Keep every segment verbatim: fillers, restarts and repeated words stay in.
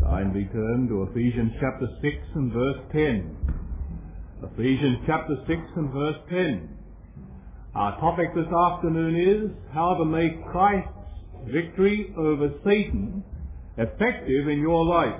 Kindly turn to Ephesians chapter six and verse ten. Ephesians chapter six and verse ten. Our topic this afternoon is how to make Christ's victory over Satan effective in your life.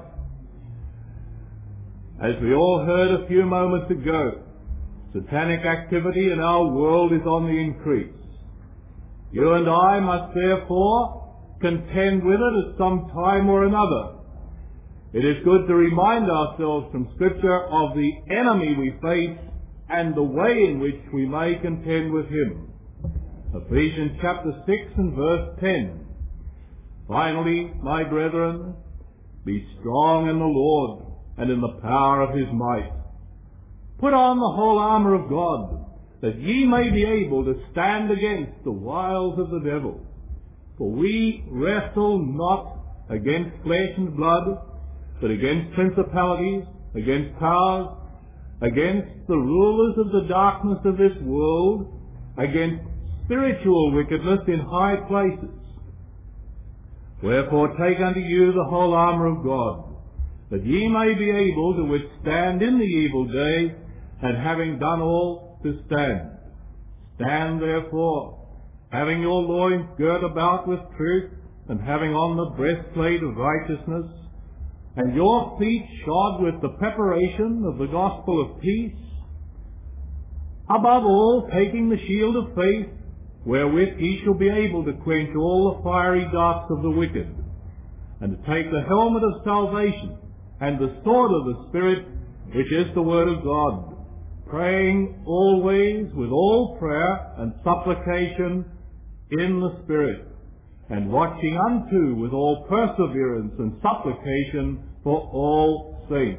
As we all heard a few moments ago, satanic activity in our world is on the increase. You and I must therefore contend with it at some time or another. It is good to remind ourselves from Scripture of the enemy we face and the way in which we may contend with him. Ephesians chapter six and verse ten. Finally, my brethren, be strong in the Lord and in the power of his might. Put on the whole armour of God, that ye may be able to stand against the wiles of the devil. For we wrestle not against flesh and blood, but against principalities, against powers, against the rulers of the darkness of this world, against spiritual wickedness in high places. Wherefore take unto you the whole armour of God, that ye may be able to withstand in the evil day, and having done all, to stand. Stand therefore, having your loins girt about with truth, and having on the breastplate of righteousness, and your feet shod with the preparation of the gospel of peace. Above all, taking the shield of faith, wherewith ye shall be able to quench all the fiery darts of the wicked, and to take the helmet of salvation, and the sword of the Spirit, which is the word of God, praying always with all prayer and supplication in the Spirit, and watching unto with all perseverance and supplication for all saints.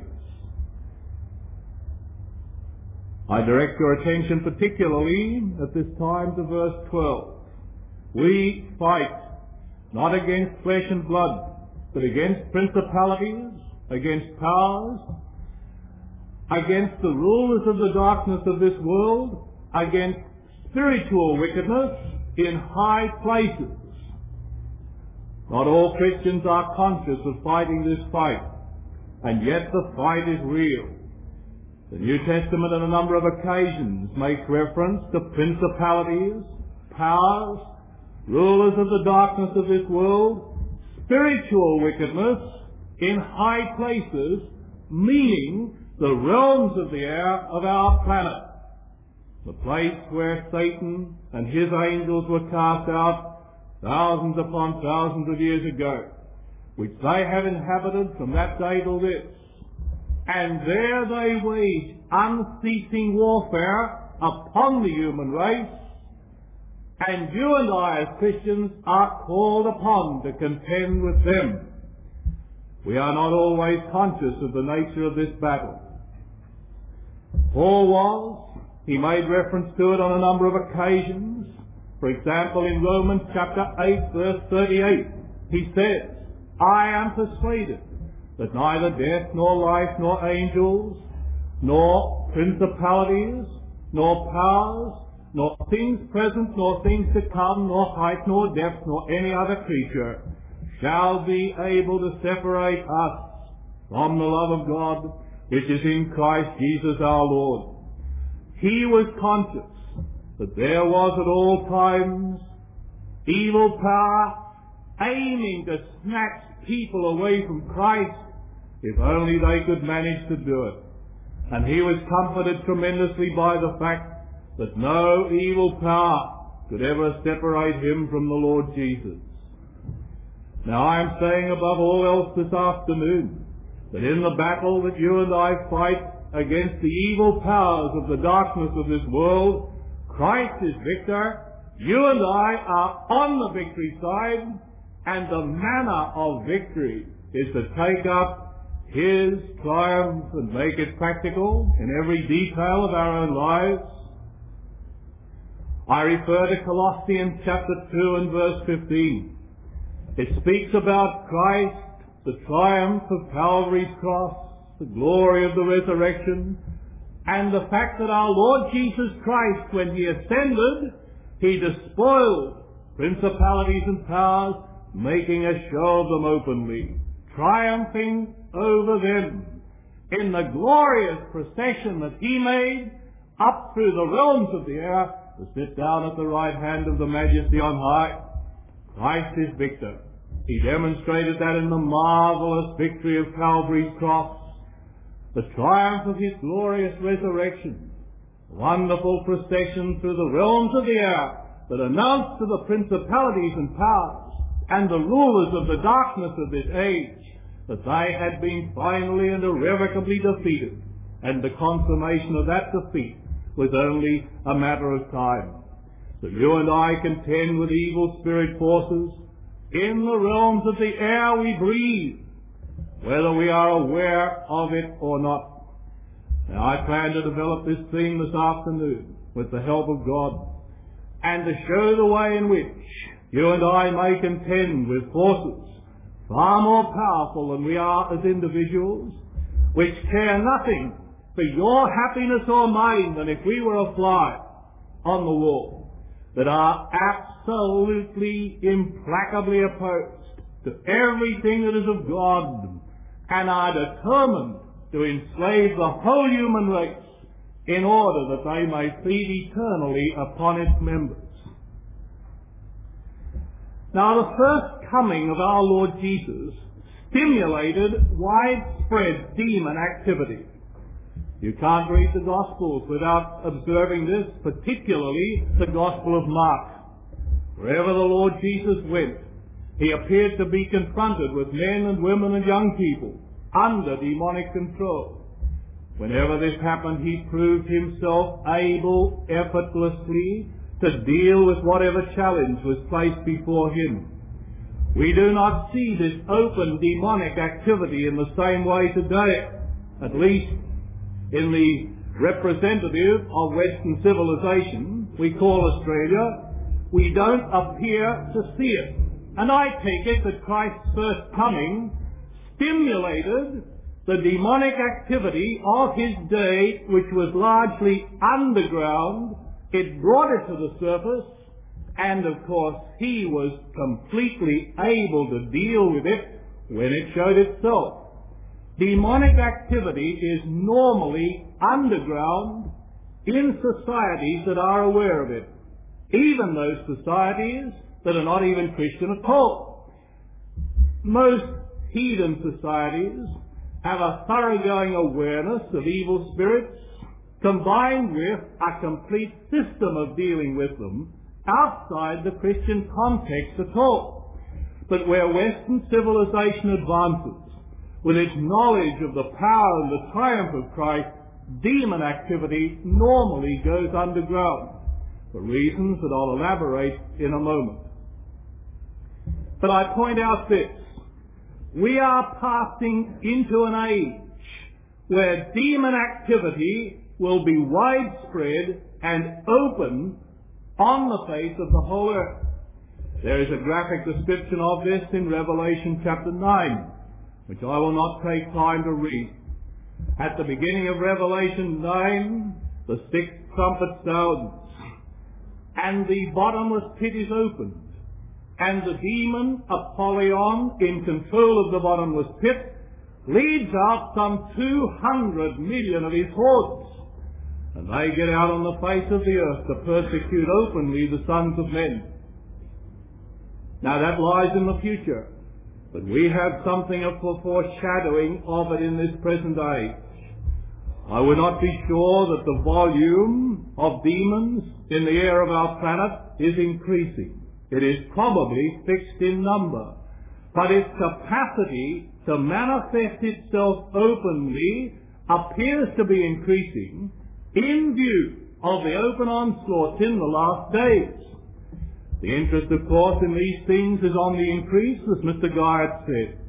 I direct your attention particularly at this time to verse twelve. We fight not against flesh and blood, but against principalities, against powers, against the rulers of the darkness of this world, against spiritual wickedness in high places. Not all Christians are conscious of fighting this fight, and yet the fight is real. The New Testament on a number of occasions makes reference to principalities, powers, rulers of the darkness of this world, spiritual wickedness in high places, meaning the realms of the air of our planet, the place where Satan and his angels were cast out thousands upon thousands of years ago, which they have inhabited from that day till this. And there they wage unceasing warfare upon the human race, and you and I as Christians are called upon to contend with them. We are not always conscious of the nature of this battle. Paul was, he made reference to it on a number of occasions. For example, in Romans chapter eight, verse thirty-eight, he says, I am persuaded that neither death, nor life, nor angels, nor principalities, nor powers, nor things present, nor things to come, nor height, nor depth, nor any other creature shall be able to separate us from the love of God, which is in Christ Jesus our Lord. He was conscious that there was at all times evil power aiming to snatch people away from Christ, if only they could manage to do it. And he was comforted tremendously by the fact that no evil power could ever separate him from the Lord Jesus. Now I am saying above all else this afternoon that in the battle that you and I fight against the evil powers of the darkness of this world, Christ is victor, you and I are on the victory side, and the manner of victory is to take up his triumph and make it practical in every detail of our own lives. I refer to Colossians chapter two and verse fifteen. It speaks about Christ, the triumph of Calvary's cross, the glory of the resurrection, and the fact that our Lord Jesus Christ, when he ascended, he despoiled principalities and powers, making a show of them openly, triumphing over them in the glorious procession that he made up through the realms of the air to sit down at the right hand of the Majesty on high. Christ is victor. He demonstrated that in the marvelous victory of Calvary's cross, the triumph of his glorious resurrection, the wonderful procession through the realms of the air that announced to the principalities and powers and the rulers of the darkness of this age that they had been finally and irrevocably defeated, and the consummation of that defeat was only a matter of time. So you and I contend with evil spirit forces in the realms of the air we breathe, whether we are aware of it or not. Now, I plan to develop this theme this afternoon with the help of God, and to show the way in which you and I may contend with forces far more powerful than we are as individuals, which care nothing for your happiness or mine than if we were a fly on the wall, that are absolutely, implacably opposed to everything that is of God, and are determined to enslave the whole human race in order that they may feed eternally upon its members. Now, the first coming of our Lord Jesus stimulated widespread demon activity. You can't read the Gospels without observing this, particularly the Gospel of Mark. Wherever the Lord Jesus went, he appeared to be confronted with men and women and young people under demonic control. Whenever this happened, he proved himself able effortlessly to deal with whatever challenge was placed before him. We do not see this open demonic activity in the same way today, at least in the representative of Western civilization we call Australia. We don't appear to see it. And I take it that Christ's first coming stimulated the demonic activity of his day, which was largely underground. It brought it to the surface, and of course he was completely able to deal with it when it showed itself. Demonic activity is normally underground in societies that are aware of it, even those societies that are not even Christian at all. Most heathen societies have a thoroughgoing awareness of evil spirits, combined with a complete system of dealing with them outside the Christian context at all. But where Western civilization advances, with its knowledge of the power and the triumph of Christ, demon activity normally goes underground, for reasons that I'll elaborate in a moment. But I point out this: we are passing into an age where demon activity will be widespread and open on the face of the whole earth. There is a graphic description of this in Revelation chapter nine, which I will not take time to read. At the beginning of Revelation nine, the sixth trumpet sounds, and the bottomless pit is opened, and the demon Apollyon, in control of the bottomless pit, leads out some two hundred million of his hordes, and they get out on the face of the earth to persecute openly the sons of men. Now that lies in the future, but we have something of a foreshadowing of it in this present age. I would not be sure that the volume of demons in the air of our planet is increasing. It is probably fixed in number, but its capacity to manifest itself openly appears to be increasing in view of the open onslaughts in the last days. The interest, of course, in these things is on the increase, as Mister Guyot said.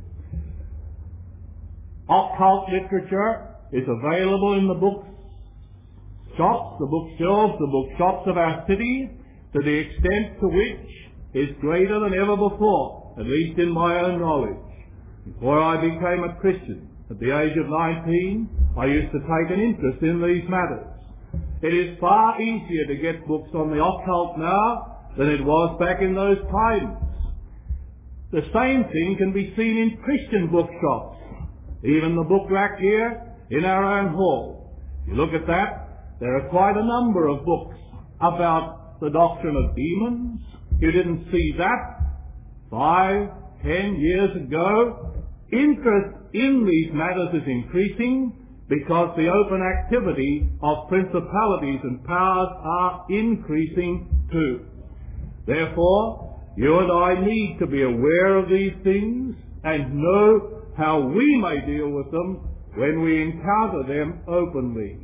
Occult literature is available in the book shops, the bookshelves, the bookshops of our city, to the extent to which is greater than ever before, at least in my own knowledge. Before I became a Christian, at the age of nineteen, I used to take an interest in these matters. It is far easier to get books on the occult now than it was back in those times. The same thing can be seen in Christian bookshops, even the book rack here in our own hall. If you look at that, there are quite a number of books about the doctrine of demons. You didn't see that five, ten years ago. Interest in these matters is increasing because the open activity of principalities and powers are increasing too. Therefore, you and I need to be aware of these things and know how we may deal with them when we encounter them openly.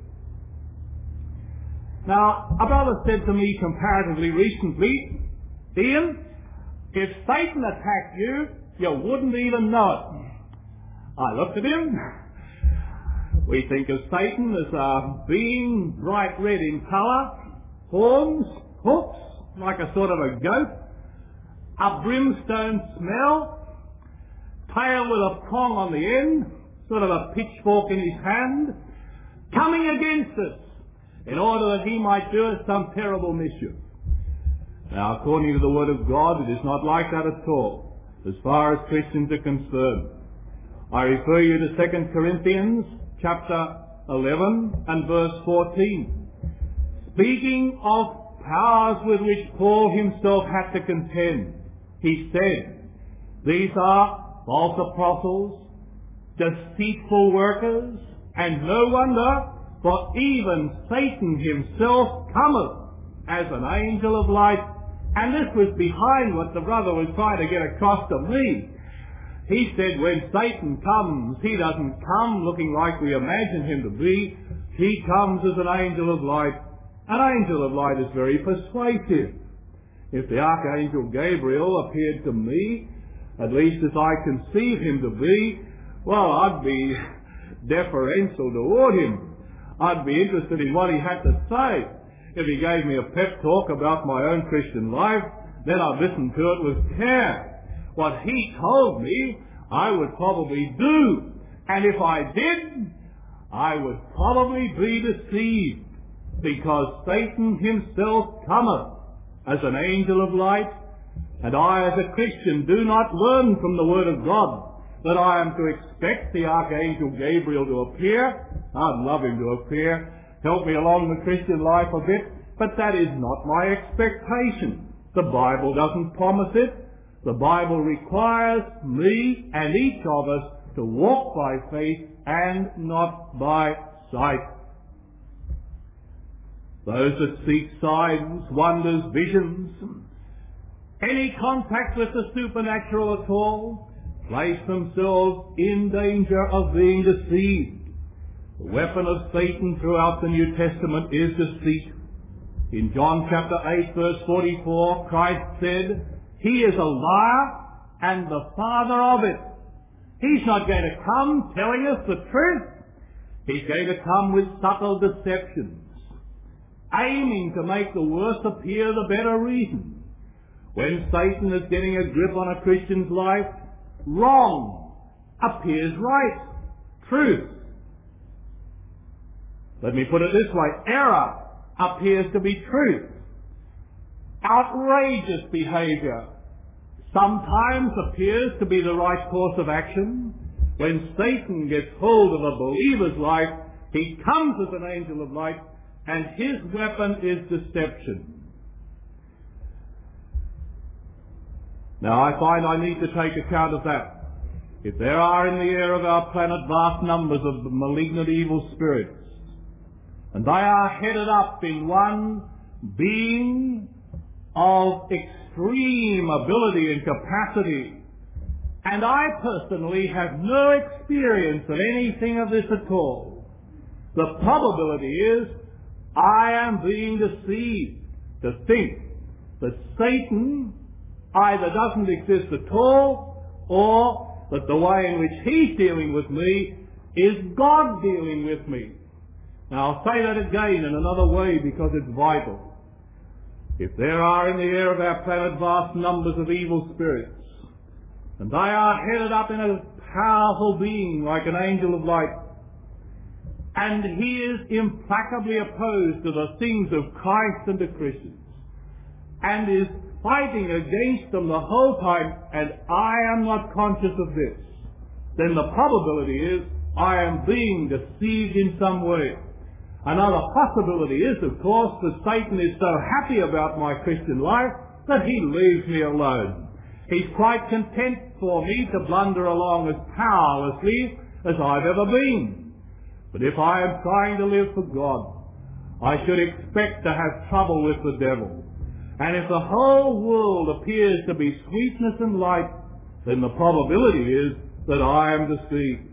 Now, a brother said to me comparatively recently, Ian, if Satan attacked you, you wouldn't even know it. I looked at him. We think of Satan as a being bright red in colour, horns, hooks, like a sort of a goat, a brimstone smell, tail with a prong on the end, sort of a pitchfork in his hand, coming against us in order that he might do us some terrible mischief. Now, according to the Word of God, it is not like that at all, as far as Christians are concerned. I refer you to Second Corinthians chapter eleven and verse fourteen. Speaking of powers with which Paul himself had to contend, he said, these are false apostles, deceitful workers, and no wonder, for even Satan himself cometh as an angel of light. And this was behind what the brother was trying to get across to me. He said when Satan comes, he doesn't come looking like we imagine him to be. He comes as an angel of light. An angel of light is very persuasive. If the Archangel Gabriel appeared to me, at least as I conceive him to be, well, I'd be deferential toward him. I'd be interested in what he had to say. If he gave me a pep talk about my own Christian life, then I'd listen to it with care. What he told me, I would probably do. And if I did, I would probably be deceived, because Satan himself cometh as an angel of light, and I as a Christian do not learn from the Word of God that I am to expect the Archangel Gabriel to appear. I'd love him to appear, help me along the Christian life a bit, but that is not my expectation. The Bible doesn't promise it. The Bible requires me and each of us to walk by faith and not by sight. Those that seek signs, wonders, visions, any contact with the supernatural at all, place themselves in danger of being deceived. The weapon of Satan throughout the New Testament is deceit. In John chapter eight verse forty-four, Christ said, he is a liar and the father of it. He's not going to come telling us the truth. He's going to come with subtle deceptions, aiming to make the worse appear the better reason. When Satan is getting a grip on a Christian's life, wrong appears right. Truth, let me put it this way, error appears to be truth. Outrageous behavior sometimes appears to be the right course of action. When Satan gets hold of a believer's life, he comes as an angel of light, and his weapon is deception. Now I find I need to take account of that. If there are in the air of our planet vast numbers of malignant evil spirits, and they are headed up in one being of extreme ability and capacity, and I personally have no experience of anything of this at all, the probability is I am being deceived to think that Satan either doesn't exist at all, or that the way in which he's dealing with me is God dealing with me. Now I'll say that again in another way because it's vital. If there are in the air of our planet vast numbers of evil spirits, and they are headed up in a powerful being like an angel of light, and he is implacably opposed to the things of Christ and to Christians, and is fighting against them the whole time, and I am not conscious of this, then the probability is I am being deceived in some way. Another possibility is, of course, that Satan is so happy about my Christian life that he leaves me alone. He's quite content for me to blunder along as powerlessly as I've ever been. But if I am trying to live for God, I should expect to have trouble with the devil. And if the whole world appears to be sweetness and light, then the probability is that I am deceived.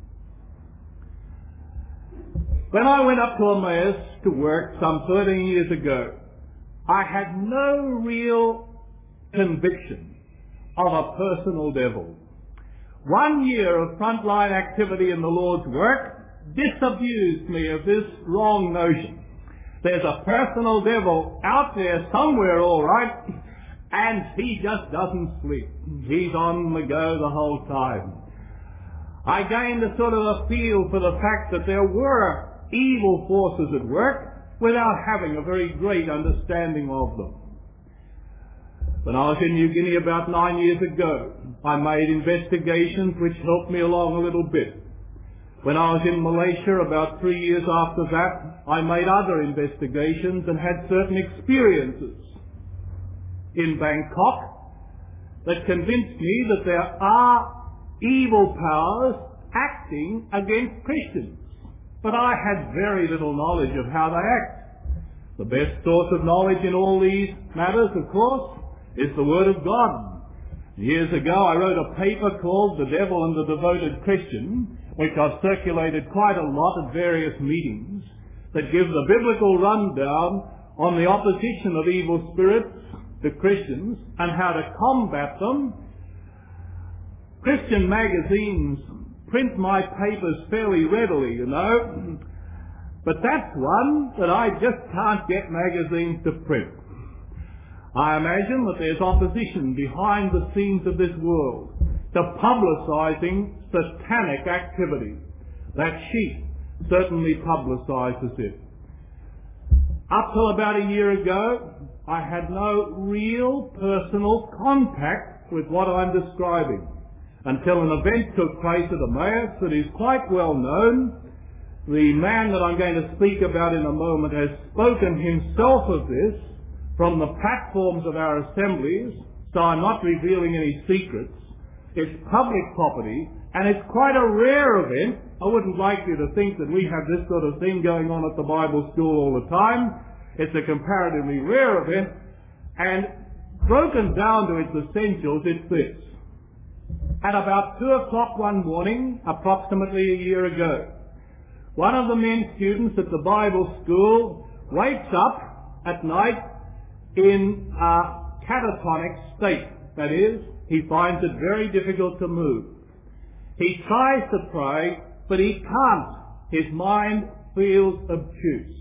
When I went up to Emmaus to work some thirteen years ago, I had no real conviction of a personal devil. One year of frontline activity in the Lord's work disabused me of this wrong notion. There's a personal devil out there somewhere, all right, and he just doesn't sleep. He's on the go the whole time. I gained a sort of a feel for the fact that there were evil forces at work without having a very great understanding of them. When I was in New Guinea about nine years ago, I made investigations which helped me along a little bit. When I was in Malaysia about three years after that, I made other investigations and had certain experiences in Bangkok that convinced me that there are evil powers acting against Christians. But I had very little knowledge of how they act. The best source of knowledge in all these matters, of course, is the Word of God. Years ago I wrote a paper called The Devil and the Devoted Christian, which I've circulated quite a lot at various meetings, that gives a biblical rundown on the opposition of evil spirits to Christians and how to combat them. Christian magazines print my papers fairly readily, you know, but that's one that I just can't get magazines to print. I imagine that there's opposition behind the scenes of this world to publicising satanic activity. That sheet certainly publicises it. Up till about a year ago, I had no real personal contact with what I'm describing, until an event took place at Emmaus that is quite well known. The man that I'm going to speak about in a moment has spoken himself of this from the platforms of our assemblies, so I'm not revealing any secrets. It's public property, and it's quite a rare event. I wouldn't like you to think that we have this sort of thing going on at the Bible school all the time. It's a comparatively rare event, and broken down to its essentials, it's this. At about two o'clock one morning, approximately a year ago, one of the men students at the Bible school wakes up at night in a catatonic state. That is, he finds it very difficult to move. He tries to pray, but he can't. His mind feels obtuse.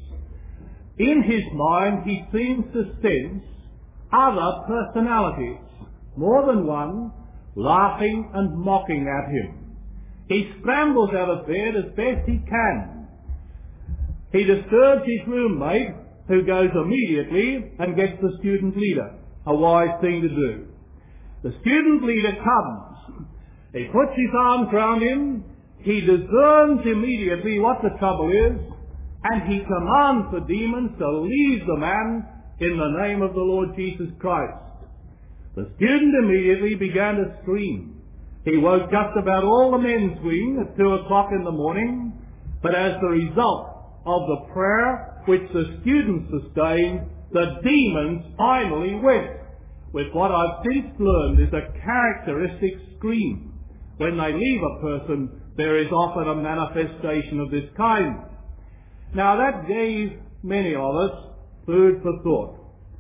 In his mind, he seems to sense other personalities, more than one, laughing and mocking at him. He scrambles out of bed as best he can. He disturbs his roommate, who goes immediately and gets the student leader, a wise thing to do. The student leader comes. He puts his arms round him. He discerns immediately what the trouble is, and he commands the demons to leave the man in the name of the Lord Jesus Christ. The student immediately began to scream. He woke just about all the men's wing at two o'clock in the morning, but as the result of the prayer which the students sustained, the demons finally went, with what I've since learned is a characteristic scream. When they leave a person, there is often a manifestation of this kind. Now that gave many of us food for thought.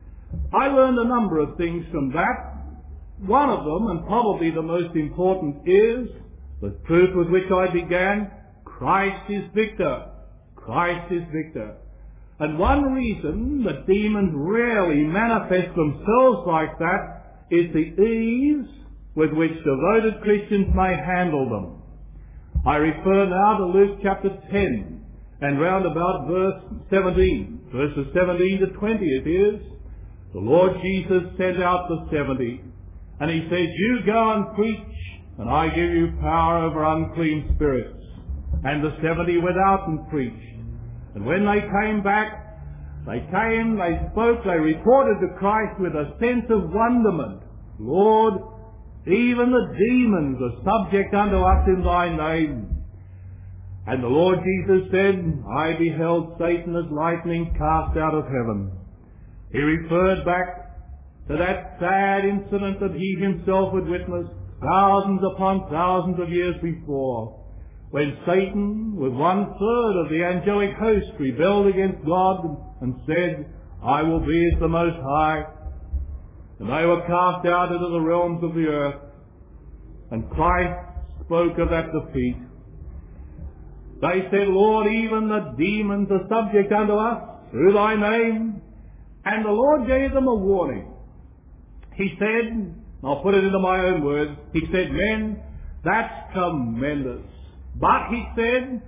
I learned a number of things from that. One of them, and probably the most important, is the truth with which I began: Christ is victor. Christ is victor. And one reason that demons rarely manifest themselves like that is the ease with which devoted Christians may handle them. I refer now to Luke chapter ten and round about verse seventeen. Verses seventeen to twenty it is. the Lord Jesus sent out the seventy, and he said, you go and preach, and I give you power over unclean spirits. And the seventy went out and preached. And when they came back, they came, they spoke, they reported to Christ with a sense of wonderment. Lord, even the demons are subject unto us in thy name. And the Lord Jesus said, I beheld Satan as lightning cast out of heaven. He referred back to that sad incident that he himself had witnessed thousands upon thousands of years before, when Satan, with one third of the angelic host, rebelled against God and said, I will be as the Most High. And they were cast out into the realms of the earth. And Christ spoke of that defeat. They said, Lord, even the demons are subject unto us through thy name. And the Lord gave them a warning. He said, I'll put it into my own words, he said, men, that's tremendous. But he said,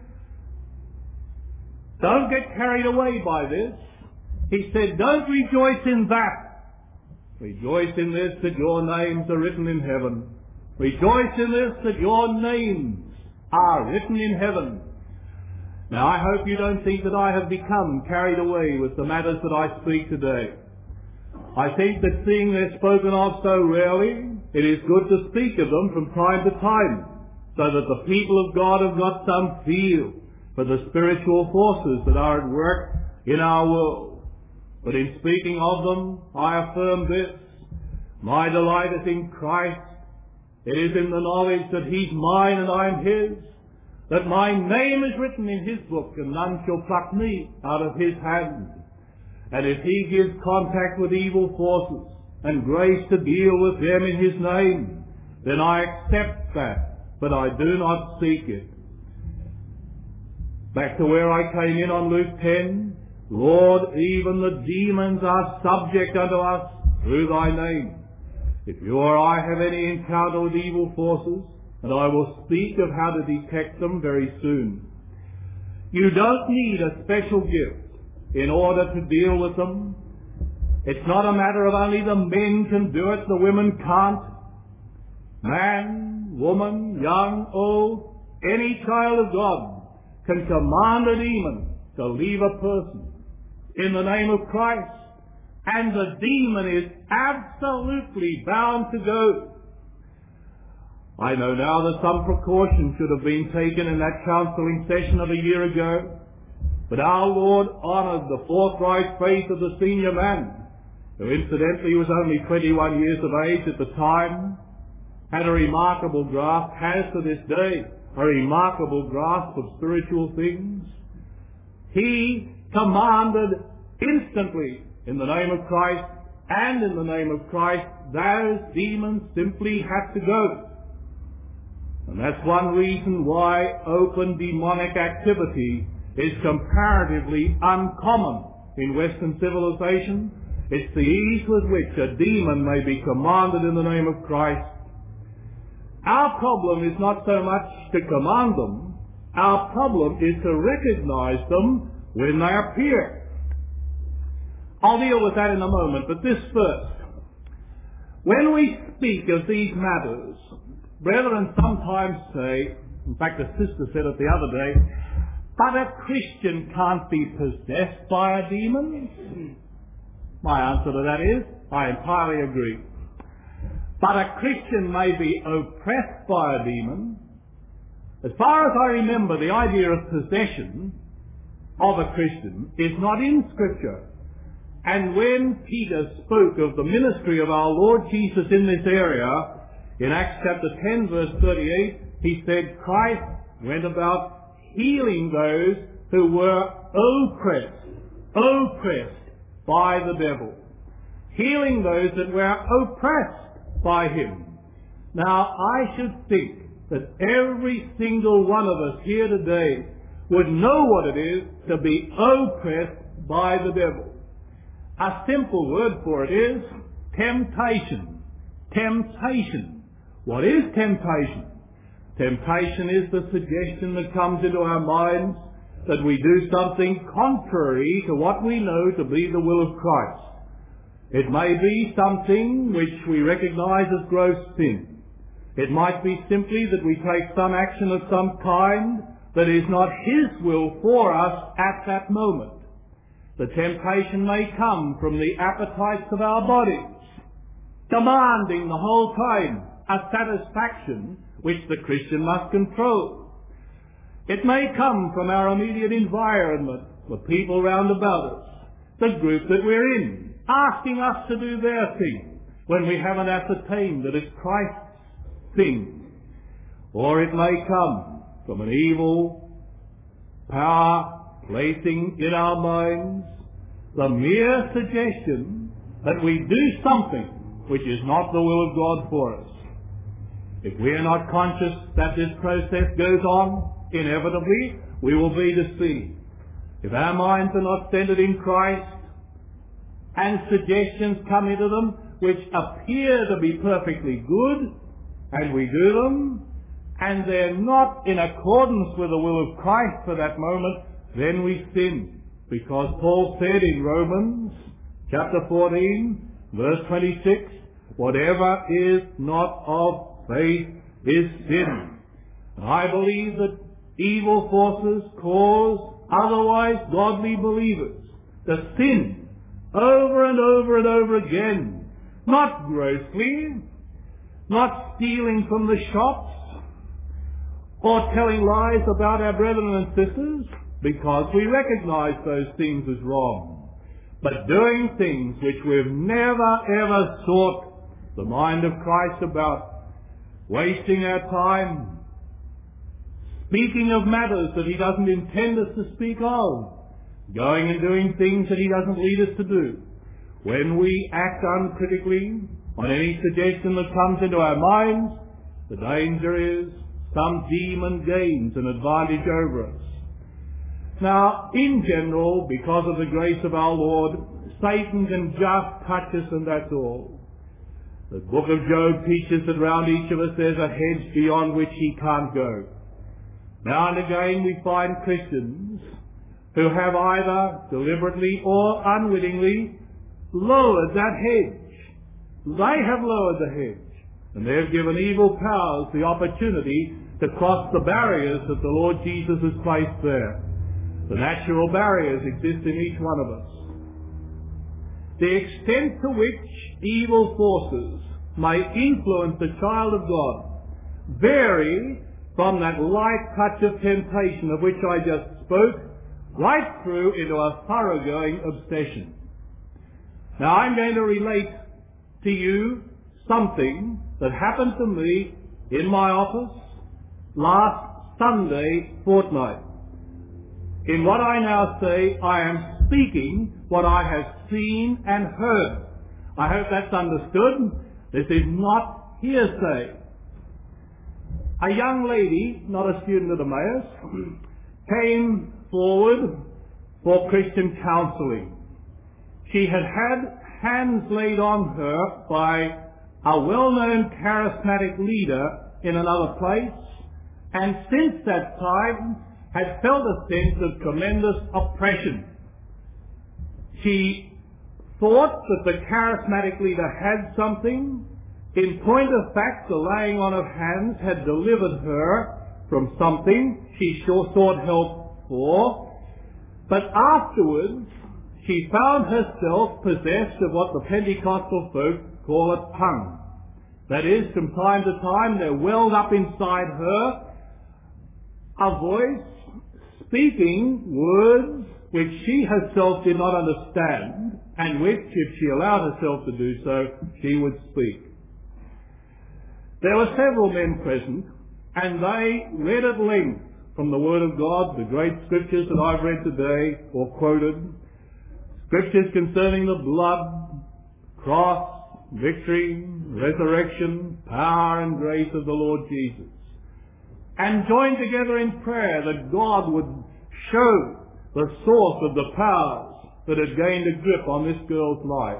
don't get carried away by this. He said, don't rejoice in that. Rejoice in this, that your names are written in heaven. Rejoice in this, that your names are written in heaven. Now, I hope you don't think that I have become carried away with the matters that I speak today. I think that seeing they're spoken of so rarely, it is good to speak of them from time to time, so that the people of God have got some feel for the spiritual forces that are at work in our world. But in speaking of them, I affirm this: my delight is in Christ. It is in the knowledge that he's mine and I'm his, that my name is written in his book, and none shall pluck me out of his hand. And if he gives contact with evil forces and grace to deal with them in his name, then I accept that, but I do not seek it. Back to where I came in on Luke ten, Lord, even the demons are subject unto us through thy name. If you or I have any encounter with evil forces, and I will speak of how to detect them very soon, you don't need a special gift in order to deal with them. It's not a matter of only the men can do it, the women can't. Man, woman, young, old, any child of God can command a demon to leave a person in the name of Christ, and the demon is absolutely bound to go. I know now that some precaution should have been taken in that counseling session of a year ago, but our Lord honoured the forthright faith of the senior man, who incidentally was only twenty-one years of age at the time, had a remarkable grasp, has to this day a remarkable grasp of spiritual things. He commanded instantly, in the name of Christ and in the name of Christ, those demons simply had to go. And that's one reason why open demonic activity is comparatively uncommon in Western civilization. It's the ease with which a demon may be commanded in the name of Christ. Our problem is not so much to command them. Our problem is to recognize them when they appear. I'll deal with that in a moment, but this first. When we speak of these matters, brethren sometimes say, in fact a sister said it the other day, but a Christian can't be possessed by a demon. My answer to that is, I entirely agree. But a Christian may be oppressed by a demon. As far as I remember, the idea of possession of a Christian is not in Scripture. And when Peter spoke of the ministry of our Lord Jesus in this area, in Acts chapter ten verse thirty-eight, he said, Christ went about healing those who were oppressed, oppressed by the devil. Healing those that were oppressed by him. Now, I should think that every single one of us here today would know what it is to be oppressed by the devil. A simple word for it is temptation. Temptation. What is temptation? Temptation is the suggestion that comes into our minds that we do something contrary to what we know to be the will of Christ. It may be something which we recognize as gross sin. It might be simply that we take some action of some kind that is not His will for us at that moment. The temptation may come from the appetites of our bodies, demanding the whole time a satisfaction which the Christian must control. It may come from our immediate environment, the people round about us, the group that we're in, asking us to do their thing when we haven't ascertained that it's Christ's thing. Or it may come from an evil power placing in our minds the mere suggestion that we do something which is not the will of God for us. If we are not conscious that this process goes on, inevitably we will be deceived. If our minds are not centered in Christ, and suggestions come into them which appear to be perfectly good, and we do them, and they're not in accordance with the will of Christ for that moment, then we sin. Because Paul said in Romans chapter fourteen, verse twenty-six, whatever is not of faith is sin. And I believe that evil forces cause otherwise godly believers to sin over and over and over again, not grossly, not stealing from the shops, or telling lies about our brethren and sisters, because we recognize those things as wrong, but doing things which we've never ever sought the mind of Christ about, wasting our time, speaking of matters that He doesn't intend us to speak of, going and doing things that He doesn't lead us to do. When we act uncritically on any suggestion that comes into our minds, the danger is some demon gains an advantage over us. Now, in general, because of the grace of our Lord, Satan can just touch us and that's all. The book of Job teaches that round each of us there's a hedge beyond which he can't go. Now and again we find Christians who have either deliberately or unwittingly lowered that hedge. They have lowered the hedge, and they've given evil powers the opportunity to cross the barriers that the Lord Jesus has placed there. The natural barriers exist in each one of us. The extent to which evil forces may influence the child of God vary from that light touch of temptation of which I just spoke, right through into a thoroughgoing obsession. Now I'm going to relate to you something that happened to me in my office last Sunday fortnight. In what I now say, I am speaking what I have seen and heard. I hope that's understood. This is not hearsay. A young lady, not a student at Emmaus, came forward for Christian counseling. She had had hands laid on her by a well-known charismatic leader in another place, and since that time had felt a sense of tremendous oppression. She thought that the charismatic leader had something. In point of fact, the laying on of hands had delivered her from something she sure sought help for, but afterwards she found herself possessed of what the Pentecostal folk call a tongue. That is, from time to time there welled up inside her a voice speaking words which she herself did not understand, and which, if she allowed herself to do so, she would speak. There were several men present, and they read at length from the Word of God, the great scriptures that I've read today, or quoted, scriptures concerning the blood, cross, victory, resurrection, power and grace of the Lord Jesus, and joined together in prayer that God would show the source of the powers that had gained a grip on this girl's life.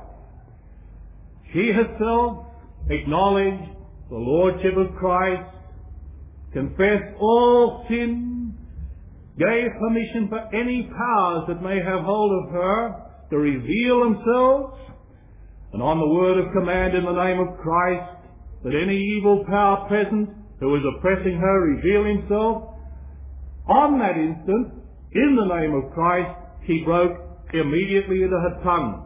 She herself acknowledged the Lordship of Christ, confessed all sin, gave permission for any powers that may have hold of her to reveal themselves, and on the word of command in the name of Christ, that any evil power present who was oppressing her reveal himself, on that instant, in the name of Christ, she broke immediately into her tongue.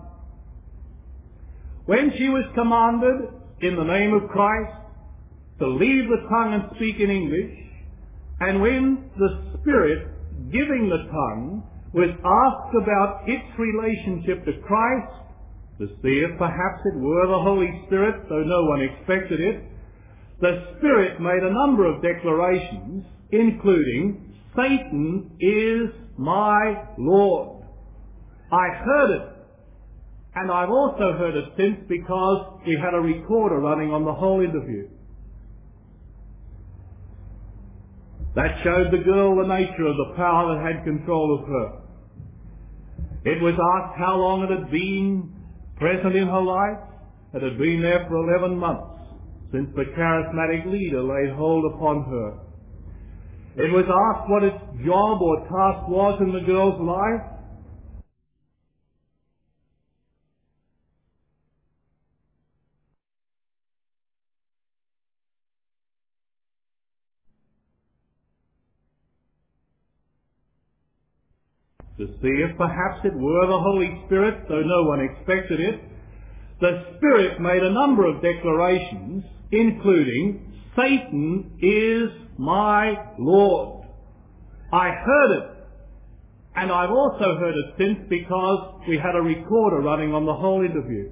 When she was commanded, in the name of Christ, to leave the tongue and speak in English, and when the Spirit giving the tongue was asked about its relationship to Christ, to see if perhaps it were the Holy Spirit, though no one expected it, the Spirit made a number of declarations, including, Satan is my Lord. I heard it, and I've also heard it since because we had a recorder running on the whole interview. That showed the girl the nature of the power that had control of her. It was asked how long it had been present in her life. It had been there for eleven months, since the charismatic leader laid hold upon her. It was asked what its job or task was in the girl's life. To see if perhaps it were the Holy Spirit, though no one expected it, the Spirit made a number of declarations, including, Satan is my Lord. I heard it, and I've also heard it since because we had a recorder running on the whole interview.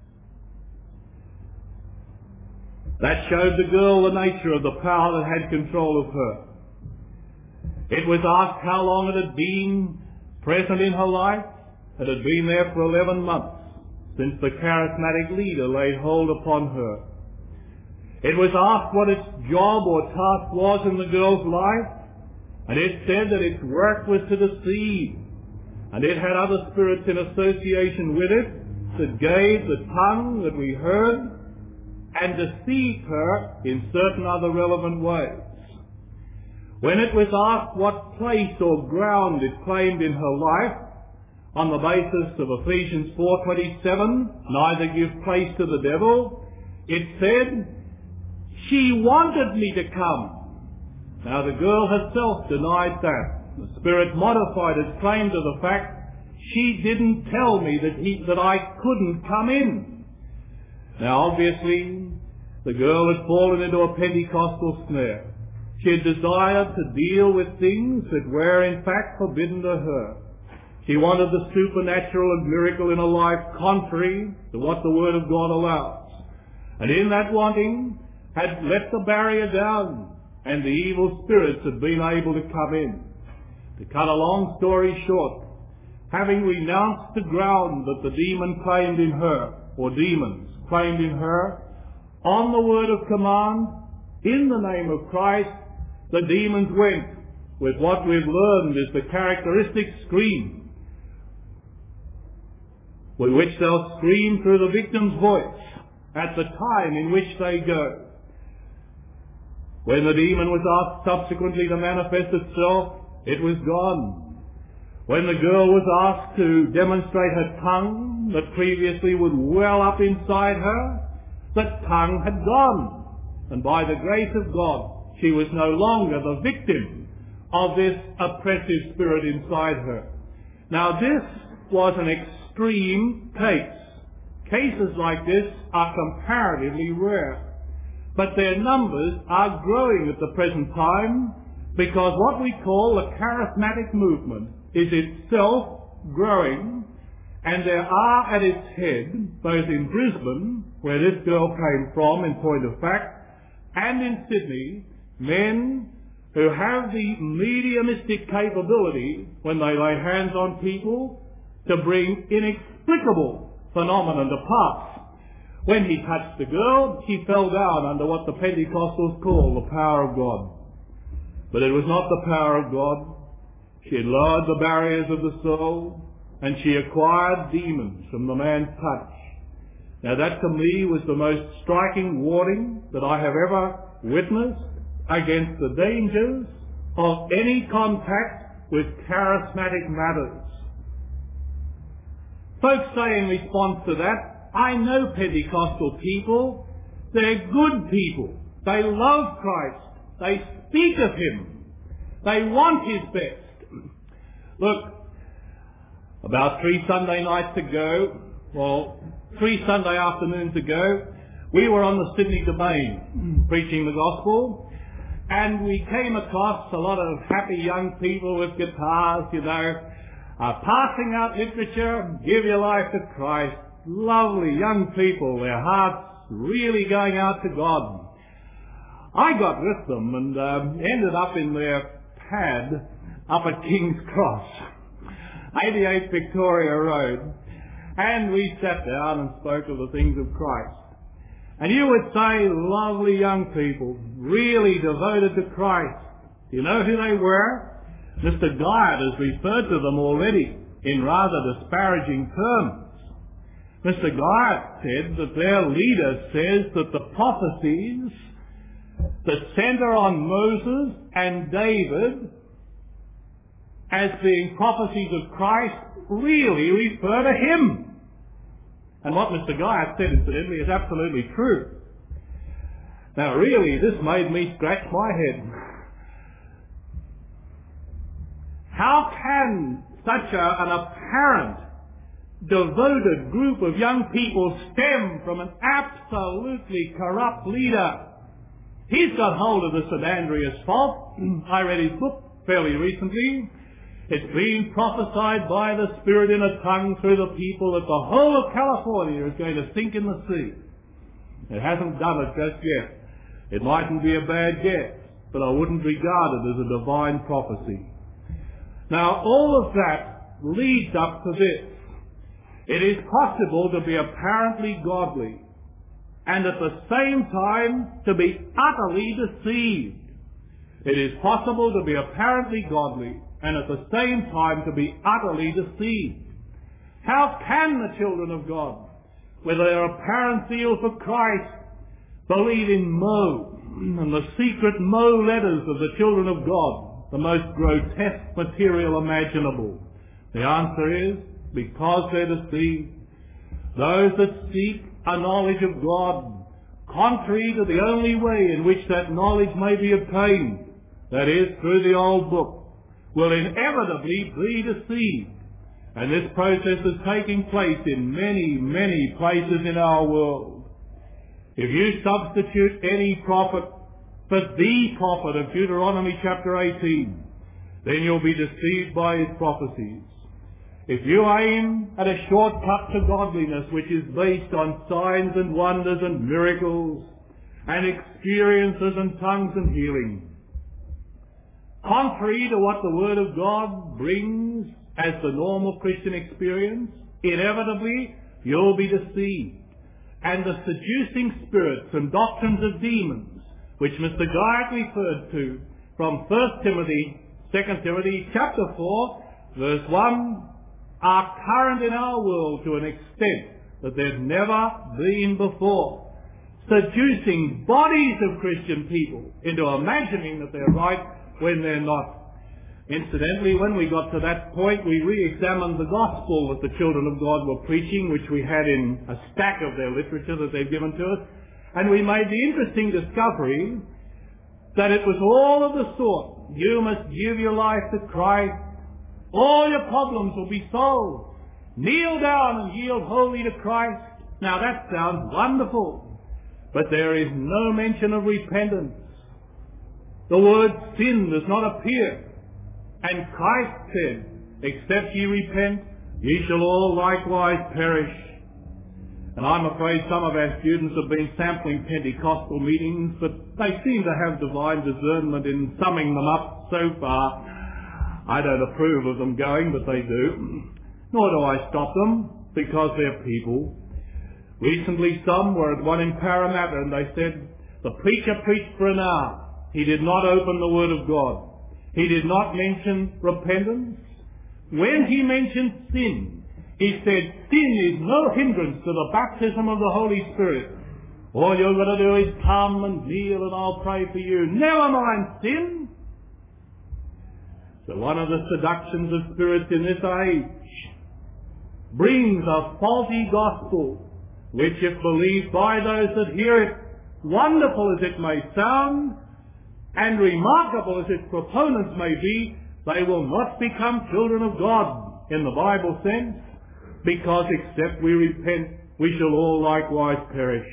That showed the girl the nature of the power that had control of her. It was asked how long it had been present in her life. It had been there for eleven months, since the charismatic leader laid hold upon her. It was asked what its job or task was in the girl's life, and it said that its work was to deceive, and it had other spirits in association with it that gave the tongue that we heard and deceived her in certain other relevant ways. When it was asked what place or ground it claimed in her life, on the basis of Ephesians four twenty-seven, neither give place to the devil, it said, she wanted me to come. Now the girl herself denied that. The Spirit modified its claim to the fact, she didn't tell me that, he, that I couldn't come in. Now obviously, the girl had fallen into a Pentecostal snare. She had desired to deal with things that were in fact forbidden to her. She wanted the supernatural and miracle in a life contrary to what the Word of God allows. And in that wanting, had let the barrier down, and the evil spirits had been able to come in. To cut a long story short, having renounced the ground that the demon claimed in her, or demons claimed in her, on the word of command, in the name of Christ, the demons went with what we've learned is the characteristic scream, with which they'll scream through the victim's voice at the time in which they go. When the demon was asked subsequently to manifest itself, it was gone. When the girl was asked to demonstrate her tongue that previously would well up inside her, the tongue had gone. And by the grace of God, she was no longer the victim of this oppressive spirit inside her. Now this was an extreme case. Cases like this are comparatively rare, but their numbers are growing at the present time because what we call the charismatic movement is itself growing, and there are at its head, both in Brisbane, where this girl came from in point of fact, and in Sydney, men who have the mediumistic capability, when they lay hands on people, to bring inexplicable phenomena to pass. When he touched the girl, she fell down under what the Pentecostals call the power of God. But it was not the power of God. She had lowered the barriers of the soul, and she acquired demons from the man's touch. Now that to me was the most striking warning that I have ever witnessed against the dangers of any contact with charismatic matters. Folks say in response to that, I know Pentecostal people. They're good people. They love Christ. They speak of Him. They want His best. Look, about three Sunday nights ago, well, three Sunday afternoons ago, we were on the Sydney Domain preaching the gospel, and we came across a lot of happy young people with guitars, you know, uh, passing out literature, give your life to Christ. Lovely young people, their hearts really going out to God. I got with them and um, ended up in their pad up at King's Cross, eighty-eight Victoria Road, and we sat down and spoke of the things of Christ. And you would say, lovely young people, really devoted to Christ. Do you know who they were? Mister Guyatt has referred to them already in rather disparaging terms. Mister Guyatt said that their leader says that the prophecies that centre on Moses and David as being prophecies of Christ really refer to him. And what Mister Guyatt said, incidentally, is absolutely true. Now really, this made me scratch my head. How can such a, an apparent, devoted group of young people stem from an absolutely corrupt leader? He's got hold of the Saint Andreas fault. I read his book fairly recently. It's been prophesied by the Spirit in a tongue through the people that the whole of California is going to sink in the sea. It hasn't done it just yet. It mightn't be a bad guess, but I wouldn't regard it as a divine prophecy. Now, all of that leads up to this. It is possible to be apparently godly and at the same time to be utterly deceived. It is possible to be apparently godly and at the same time to be utterly deceived. How can the children of God, with their apparent zeal for Christ, believe in Mo and the secret Mo letters of the children of God, the most grotesque material imaginable? The answer is, because they're deceived. Those that seek a knowledge of God, contrary to the only way in which that knowledge may be obtained, that is, through the old book, will inevitably be deceived. And this process is taking place in many, many places in our world. If you substitute any prophet for the prophet of Deuteronomy chapter eighteen, then you'll be deceived by his prophecies. If you aim at a shortcut to godliness which is based on signs and wonders and miracles and experiences and tongues and healing, contrary to what the Word of God brings as the normal Christian experience, inevitably you'll be deceived. And the seducing spirits and doctrines of demons, which Mister Guyatt referred to from First Timothy, Second Timothy chapter four, verse one, are current in our world to an extent that they've never been before, seducing bodies of Christian people into imagining that they're right when they're not. Incidentally, when we got to that point, we re-examined the gospel that the children of God were preaching, which we had in a stack of their literature that they've given to us, and we made the interesting discovery that it was all of the sort: you must give your life to Christ, all your problems will be solved, kneel down and yield wholly to Christ. Now that sounds wonderful, but there is no mention of repentance. The word sin does not appear. And Christ said, except ye repent, ye shall all likewise perish. And I'm afraid some of our students have been sampling Pentecostal meetings, but they seem to have divine discernment in summing them up so far. I don't approve of them going, but they do. Nor do I stop them, because they're people. Recently some were at one in Parramatta, and they said, the preacher preached for an hour. He did not open the Word of God. He did not mention repentance. When he mentioned sin, he said, sin is no hindrance to the baptism of the Holy Spirit. All you've got to do is come and kneel and I'll pray for you. Never mind sin. So one of the seductions of spirits in this age brings a faulty gospel which if believed by those that hear it, wonderful as it may sound, and remarkable as its proponents may be, they will not become children of God in the Bible sense, because except we repent, we shall all likewise perish.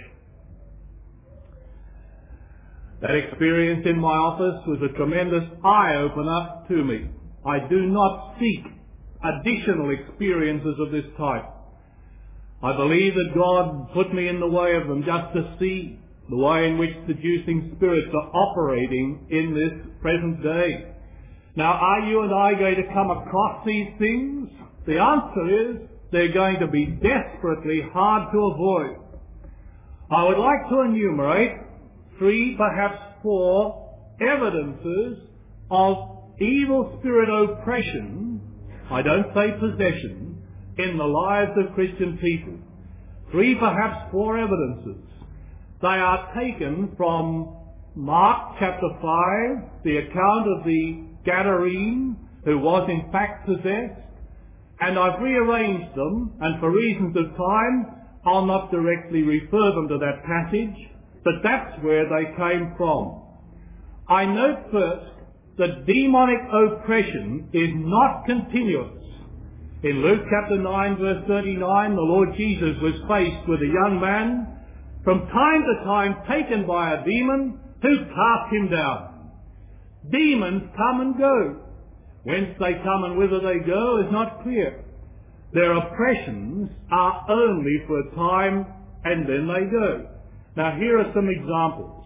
That experience in my office was a tremendous eye-opener to me. I do not seek additional experiences of this type. I believe that God put me in the way of them just to see the way in which seducing spirits are operating in this present day. Now, are you and I going to come across these things? The answer is they're going to be desperately hard to avoid. I would like to enumerate three, perhaps four, evidences of evil spirit oppression, I don't say possession, in the lives of Christian people. Three, perhaps four evidences. They are taken from Mark chapter five, the account of the Gadarene, who was in fact possessed, and I've rearranged them, and for reasons of time, I'll not directly refer them to that passage, but that's where they came from. I note first that demonic oppression is not continuous. In Luke chapter nine verse thirty-nine, the Lord Jesus was faced with a young man from time to time taken by a demon who cast him down. Demons come and go. Whence they come and whither they go is not clear. Their oppressions are only for a time and then they go. Now here are some examples.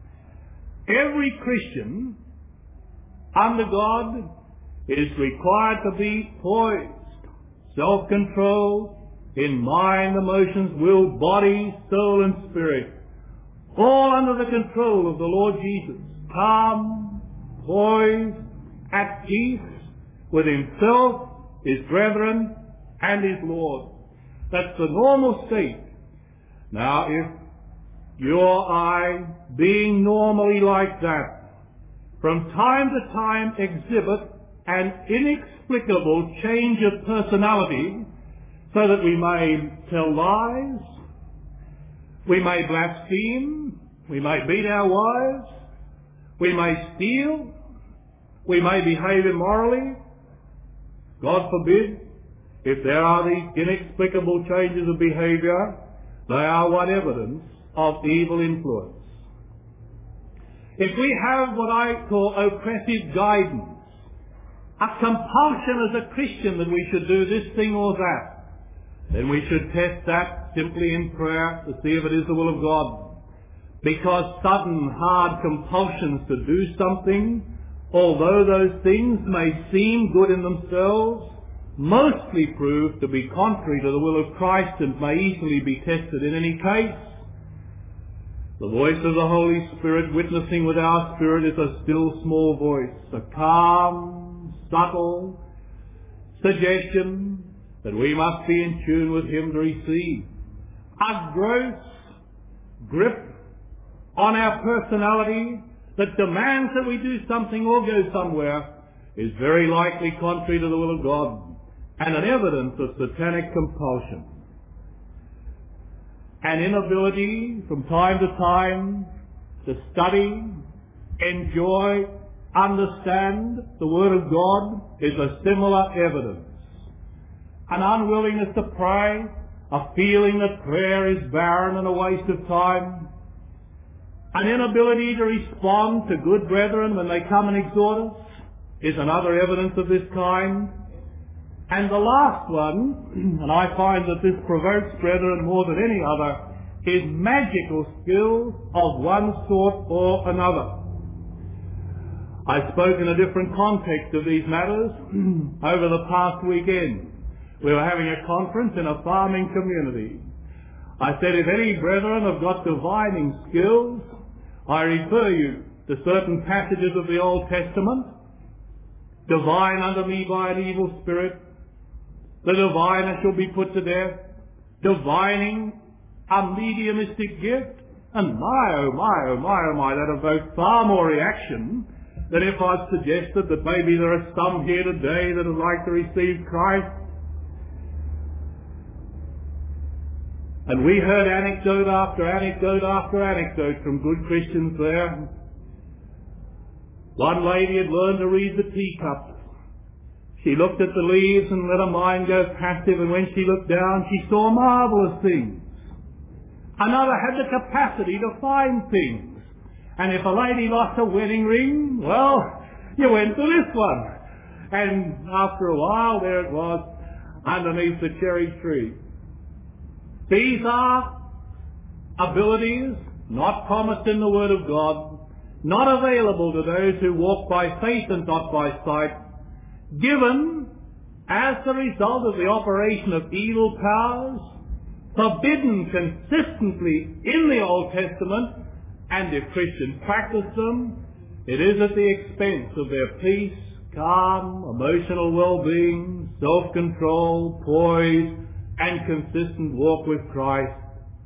Every Christian under God is required to be poised, self-controlled, in mind, emotions, will, body, soul and spirit, all under the control of the Lord Jesus, calm, poised, at peace with himself, his brethren, and his Lord. That's the normal state. Now, if you or I, being normally like that, from time to time exhibit an inexplicable change of personality, so that we may tell lies, we may blaspheme, we may beat our wives, we may steal, we may behave immorally. God forbid, if there are these inexplicable changes of behavior, they are one evidence of evil influence. If we have what I call oppressive guidance, a compulsion as a Christian that we should do this thing or that, then we should test that simply in prayer to see if it is the will of God. Because sudden, hard compulsions to do something, although those things may seem good in themselves, mostly prove to be contrary to the will of Christ and may easily be tested in any case. The voice of the Holy Spirit witnessing with our spirit is a still small voice, a calm, subtle suggestion that we must be in tune with him to receive. A gross grip on our personality that demands that we do something or go somewhere is very likely contrary to the will of God and an evidence of satanic compulsion. An inability from time to time to study, enjoy, understand the Word of God is a similar evidence. An unwillingness to pray, a feeling that prayer is barren and a waste of time, an inability to respond to good brethren when they come and exhort us is another evidence of this kind. And the last one, and I find that this provokes brethren more than any other, is magical skills of one sort or another. I spoke in a different context of these matters over the past weekend. We were having a conference in a farming community. I said, if any brethren have got divining skills, I refer you to certain passages of the Old Testament. Divine unto me by an evil spirit. The diviner shall be put to death. Divining, a mediumistic gift. And my, oh my, oh my, oh my, that evoked far more reaction than if I'd suggested that maybe there are some here today that would like to receive Christ. And we heard anecdote after anecdote after anecdote from good Christians there. One lady had learned to read the teacups. She looked at the leaves and let her mind go passive, and when she looked down, she saw marvelous things. Another had the capacity to find things. And if a lady lost a wedding ring, well, you went to this one. And after a while, there it was, underneath the cherry tree. These are abilities not promised in the Word of God, not available to those who walk by faith and not by sight, given as the result of the operation of evil powers, forbidden consistently in the Old Testament, and if Christians practice them, it is at the expense of their peace, calm, emotional well-being, self-control, poise, and consistent walk with Christ.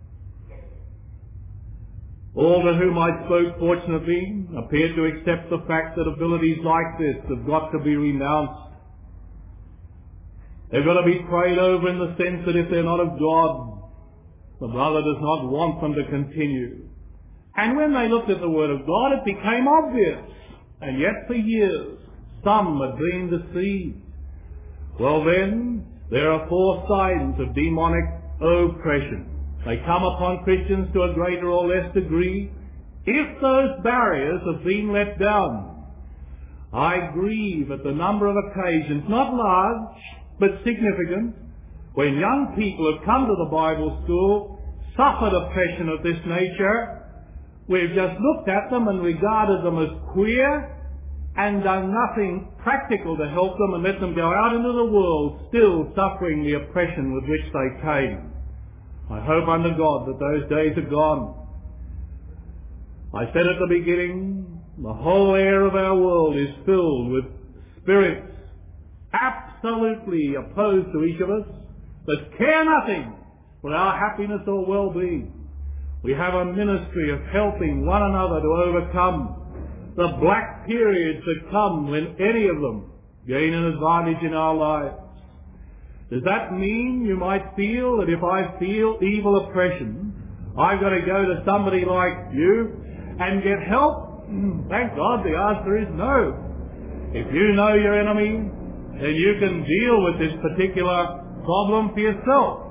All to whom I spoke, fortunately, appeared to accept the fact that abilities like this have got to be renounced. They've got to be prayed over in the sense that if they're not of God, the brother does not want them to continue. And when they looked at the Word of God, it became obvious. And yet for years, some had been deceived. Well then, there are four signs of demonic oppression. They come upon Christians to a greater or less degree if those barriers have been let down. I grieve at the number of occasions, not large, but significant, when young people have come to the Bible school, suffered oppression of this nature. We've just looked at them and regarded them as queer and done nothing practical to help them and let them go out into the world still suffering the oppression with which they came. I hope under God that those days are gone. I said at the beginning, the whole air of our world is filled with spirits absolutely opposed to each of us, that care nothing for our happiness or well-being. We have a ministry of helping one another to overcome the black periods that come when any of them gain an advantage in our lives. Does that mean you might feel that if I feel evil oppression, I've got to go to somebody like you and get help? Thank God the answer is no. If you know your enemy, then you can deal with this particular problem for yourself.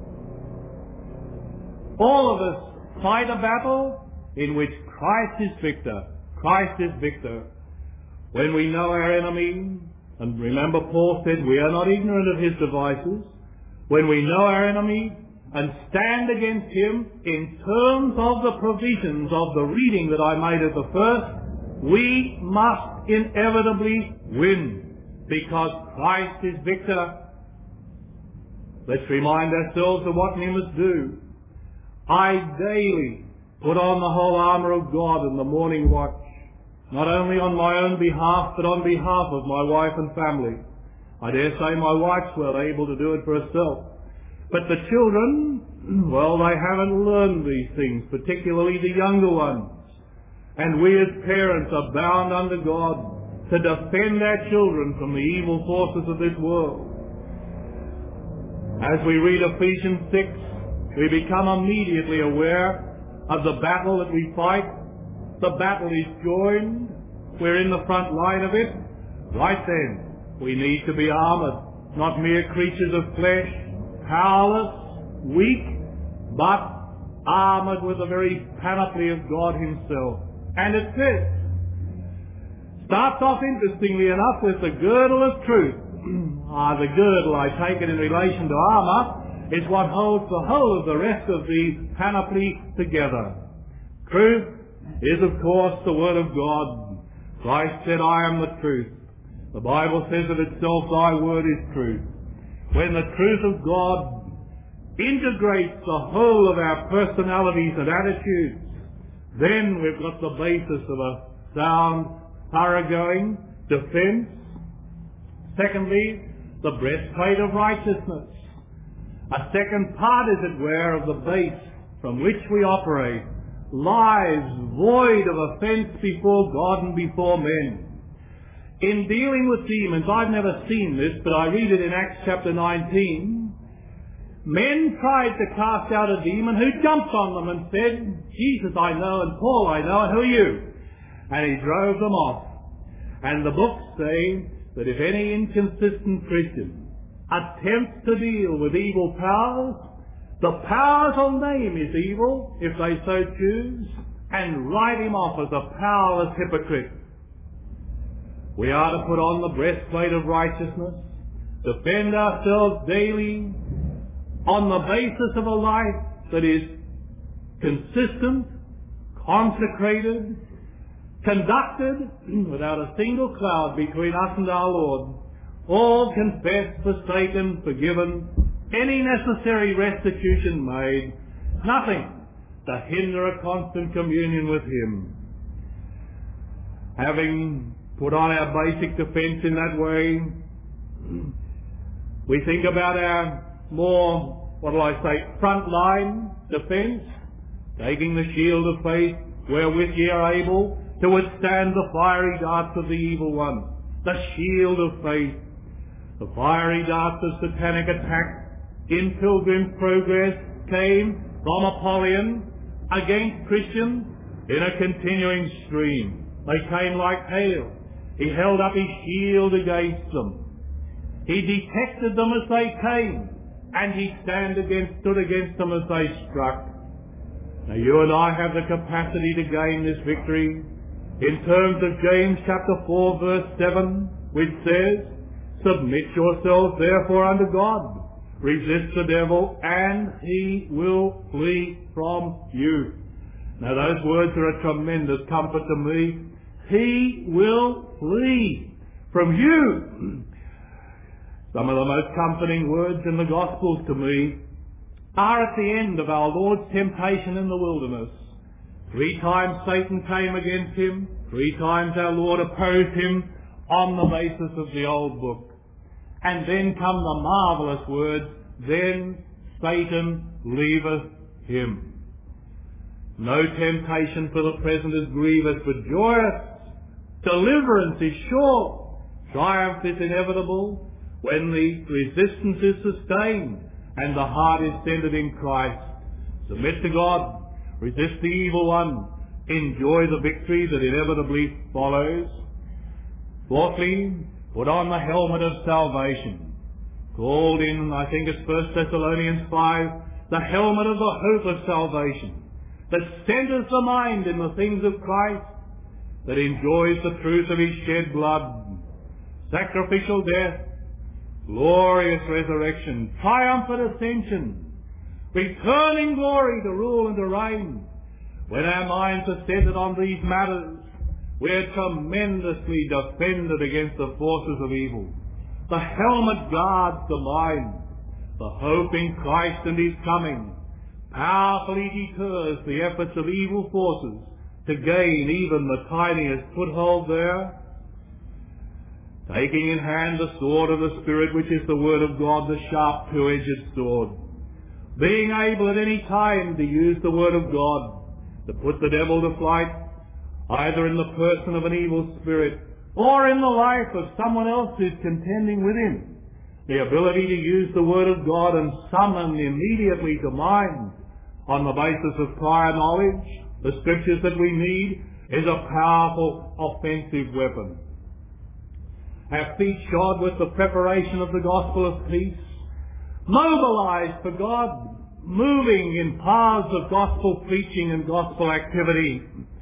All of us fight a battle in which Christ is victor. Christ is victor. When we know our enemy, and remember Paul said we are not ignorant of his devices, when we know our enemy and stand against him in terms of the provisions of the reading that I made at the first, we must inevitably win, because Christ is victor. Let's remind ourselves of what we must do. I daily put on the whole armour of God in the morning watch, not only on my own behalf, but on behalf of my wife and family. I dare say my wife's well able to do it for herself. But the children, well, they haven't learned these things, particularly the younger ones. And we as parents are bound under God to defend our children from the evil forces of this world. As we read Ephesians six, we become immediately aware of the battle that we fight. The battle is joined. We're in the front line of it. Right then, we need to be armoured, not mere creatures of flesh, powerless, weak, but armoured with the very panoply of God himself. And it's this. Starts off interestingly enough with the girdle of truth. ah, the girdle, I take it in relation to armour, is what holds the whole of the rest of the panoply together. Truth is, of course, the Word of God. Christ said, I am the truth. The Bible says of itself, thy word is truth. When the truth of God integrates the whole of our personalities and attitudes, then we've got the basis of a sound, thoroughgoing defense. Secondly, the breastplate of righteousness. A second part, as it were, of the base from which we operate. Lives void of offence before God and before men. In dealing with demons, I've never seen this, but I read it in Acts chapter nineteen. men tried to cast out a demon who jumped on them and said, Jesus I know and Paul I know, and who are you? And he drove them off. And the books say that if any inconsistent Christian attempts to deal with evil powers, the powers will name his evil, if they so choose, and write him off as a powerless hypocrite. We are to put on the breastplate of righteousness, defend ourselves daily on the basis of a life that is consistent, consecrated, conducted without a single cloud between us and our Lord, all confessed, forsaken, forgiven, any necessary restitution made, nothing to hinder a constant communion with Him. Having put on our basic defence in that way, we think about our more, what will I say, front-line defence, taking the shield of faith wherewith ye are able to withstand the fiery darts of the evil one. The shield of faith. The fiery darts of satanic attack in Pilgrim's Progress came from Apollyon against Christians in a continuing stream. They came like hail. He held up his shield against them. He detected them as they came, and he stand against, stood against them as they struck. Now you and I have the capacity to gain this victory in terms of James chapter four verse seven, which says, submit yourselves therefore unto God. Resist the devil, and he will flee from you. Now those words are a tremendous comfort to me. He will flee from you. Some of the most comforting words in the Gospels to me are at the end of our Lord's temptation in the wilderness. Three times Satan came against him. Three times our Lord opposed him on the basis of the old book. And then come the marvellous words, then Satan leaveth him. No temptation for the present is grievous, but joyous. Deliverance is sure. Triumph is inevitable when the resistance is sustained and the heart is centered in Christ. Submit to God. Resist the evil one. Enjoy the victory that inevitably follows. Fourthly, put on the helmet of salvation. Called in, I think it's First Thessalonians five, the helmet of the hope of salvation that centers the mind in the things of Christ, that enjoys the truth of His shed blood, sacrificial death, glorious resurrection, triumphant ascension, returning glory to rule and to reign. When our minds are centered on these matters, we're tremendously defended against the forces of evil. The helmet guards the mind. The hope in Christ and His coming powerfully deters the efforts of evil forces to gain even the tiniest foothold there. Taking in hand the sword of the Spirit, which is the Word of God, the sharp two-edged sword. Being able at any time to use the Word of God to put the devil to flight, either in the person of an evil spirit or in the life of someone else who's contending with him. The ability to use the Word of God and summon immediately to mind on the basis of prior knowledge the Scriptures that we need is a powerful offensive weapon. Our feet shod with the preparation of the gospel of peace, mobilized for God, moving in paths of gospel preaching and gospel activity.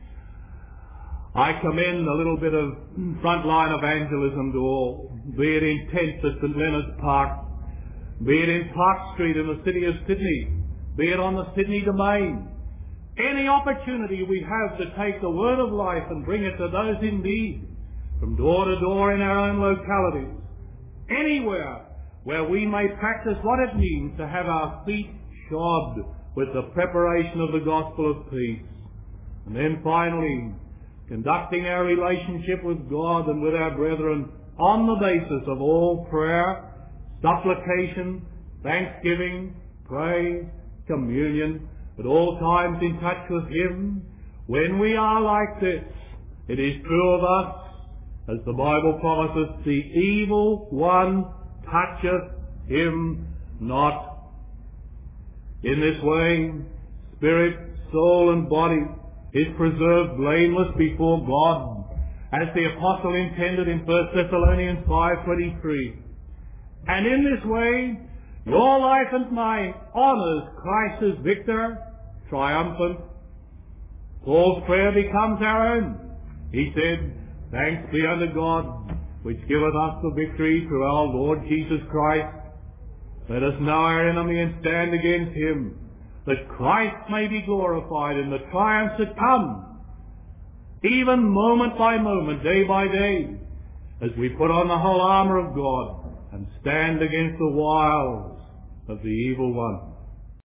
I commend a little bit of frontline evangelism to all, be it in tents at St Leonard's Park, be it in Park Street in the city of Sydney, be it on the Sydney Domain. Any opportunity we have to take the word of life and bring it to those in need, from door to door in our own localities, anywhere where we may practice what it means to have our feet shod with the preparation of the gospel of peace. And then finally, conducting our relationship with God and with our brethren on the basis of all prayer, supplication, thanksgiving, praise, communion, at all times in touch with Him. When we are like this, it is true of us, as the Bible promises, the evil one toucheth him not. In this way, spirit, soul, and body is preserved blameless before God, as the apostle intended in First Thessalonians five twenty-three. And in this way, your life and mine honors Christ as victor, triumphant. Paul's prayer becomes our own. He said, "Thanks be unto God, which giveth us the victory through our Lord Jesus Christ. Let us know our enemy and stand against him, that Christ may be glorified in the triumphs that come, even moment by moment, day by day, as we put on the whole armour of God and stand against the wiles of the evil one."